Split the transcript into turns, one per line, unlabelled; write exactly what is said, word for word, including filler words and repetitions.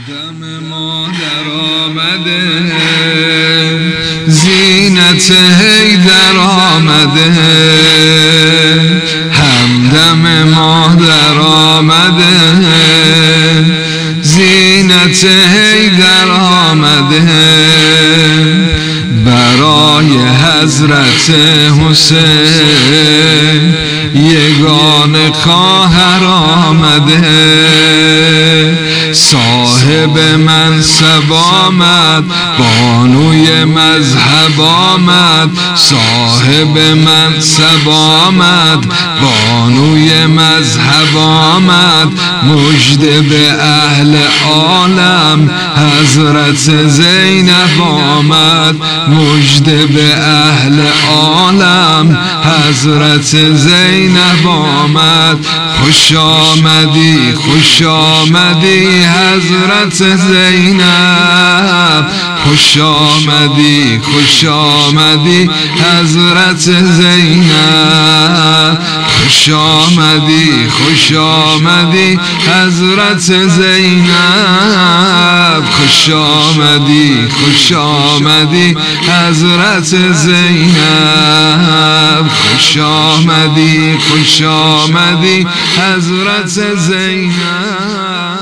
همدم ما در آمده، زینت حیدر آمده، همدم ما در آمده، زینت حیدر آمده، برای حضرت حسین یگان خواهر آمده، صاحب منصب آمد، بانوی مذهب آمد، صاحب منصب آمد، بانوی مذهب آمد، مژده به اهل عالم حضرت زینب آمد، مژده به اهل عالم حضرت زینب آمد. خوش آمدی خوش آمدی حضرت زینب، خوش آمدی خوش آمدی حضرت زینب، خوش آمدی خوش آمدی حضرت زینب، خوش آمدی خوش آمدی حضرت زینب، خوش آمدی خوش آمدی حضرت زینب.